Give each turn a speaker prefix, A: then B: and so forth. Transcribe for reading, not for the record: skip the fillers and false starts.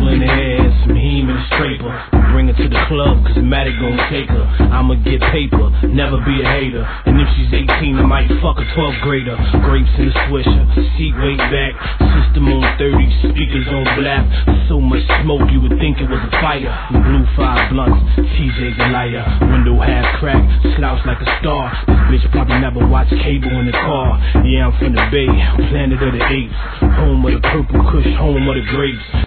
A: pistol in the ass, some heme and a scraper. Bring her to the club, cause Matic gon' take her. I'ma get paper, never be a hater. And if she's 18, I might fuck a 12th grader. Grapes in a swisher, seat way back, system on 30, speakers on black. So much smoke you would think it was a fire. We blew 5 blunts, TJ's a liar. Window half cracked, slouched like a star. This bitch probably never watched cable in the car. Yeah, I'm from the Bay, planet of the apes, home of the purple kush, home of the grapes.